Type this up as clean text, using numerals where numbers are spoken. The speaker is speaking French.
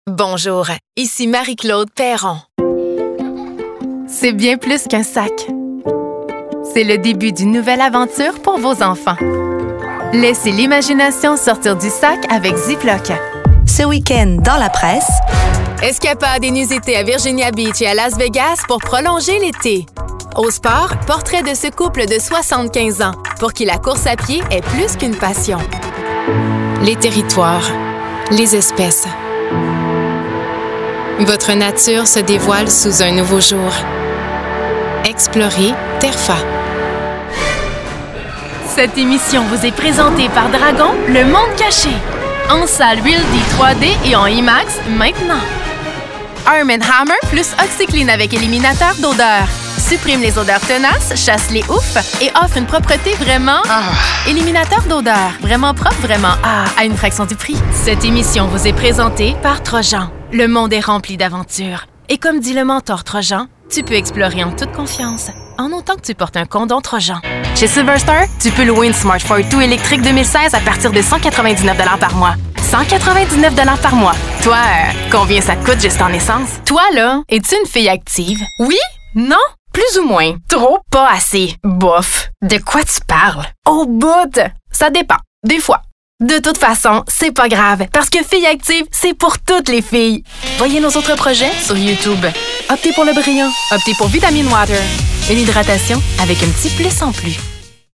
Bonjour, ici Marie-Claude Perron. C'est bien plus qu'un sac. C'est le début d'une nouvelle aventure pour vos enfants. Laissez l'imagination sortir du sac avec Ziploc. Ce week-end, dans la presse... Escapade inusitée à Virginia Beach et à Las Vegas pour prolonger l'été. Au sport, portrait de ce couple de 75 ans pour qui la course à pied est plus qu'une passion. Les territoires, les espèces. Votre nature se dévoile sous un nouveau jour. Explorez TERFA. Cette émission vous est présentée par Dragon, le monde caché. En salle Real D 3D et en IMAX maintenant. Arm & Hammer plus OxyClean avec éliminateur d'odeur. Supprime les odeurs tenaces, chasse les oufs et offre une propreté vraiment... Éliminateur d'odeur. Vraiment propre, vraiment... à une fraction du prix. Cette émission vous est présentée par Trojan. Le monde est rempli d'aventures. Et comme dit le mentor Trojan, tu peux explorer en toute confiance, en autant que tu portes un condom Trojan. Chez Silverstar, tu peux louer une Smart Fortwo tout électrique 2016 à partir de 199 $ par mois. 199 $ par mois. Toi, combien ça te coûte juste en essence? Toi, là, es-tu une fille active? Oui? Non? Plus ou moins? Trop? Pas assez? Bof. De quoi tu parles? Au bout! Ça dépend. Des fois. De toute façon, c'est pas grave, parce que Filles Actives, c'est pour toutes les filles. Voyez nos autres projets sur YouTube. Optez pour le brillant. Optez pour Vitamine Water. Une hydratation avec un petit plus en plus.